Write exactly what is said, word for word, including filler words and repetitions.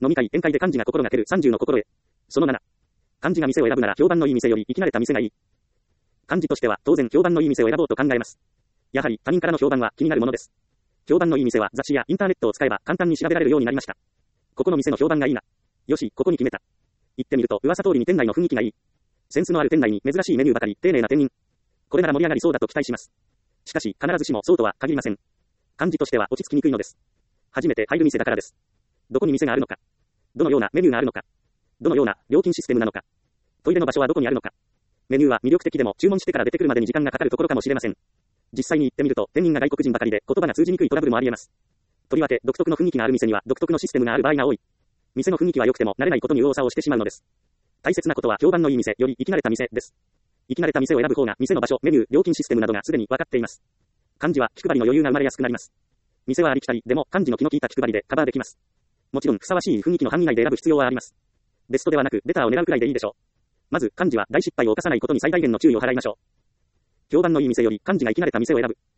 飲み会、宴会で幹事が心がけるさんじゅうの心得。そのなな。幹事が店を選ぶなら評判のいい店より生き慣れた店がいい。幹事としては当然評判のいい店を選ぼうと考えます。やはり他人からの評判は気になるものです。評判のいい店は雑誌やインターネットを使えば簡単に調べられるようになりました。ここの店の評判がいいな。よし、ここに決めた。行ってみると噂通りに店内の雰囲気がいい。センスのある店内に珍しいメニューばかり、丁寧な店員。これなら盛り上がりそうだと期待します。しかし必ずしもそうとは限りません。幹事としては落ち着きにくいのです。初めて入る店だからです。どこに店があるのか。どのようなメニューがあるのか。どのような料金システムなのか。トイレの場所はどこにあるのか。メニューは魅力的でも注文してから出てくるまでに時間がかかるところかもしれません。実際に行ってみると店員が外国人ばかりで言葉が通じにくいトラブルもあり得ます。とりわけ独特の雰囲気がある店には独特のシステムがある場合が多い。店の雰囲気は良くても慣れないことに右往左往してしまうのです。大切なことは評判のいい店より生き慣れた店です。生き慣れた店を選ぶ方が店の場所、メニュー、料金システムなどがすでに分かっています。幹事は気配りの余裕が生まれやすくなります。店はありきたりでも幹事の気の利いた気配りでカバーできます。もちろんふさわしい雰囲気の範囲内で選ぶ必要はあります。ベストではなくベターを狙うくらいでいいでしょう。まず幹事は大失敗を犯さないことに最大限の注意を払いましょう。評判のいい店より幹事が生き慣れた店を選ぶ。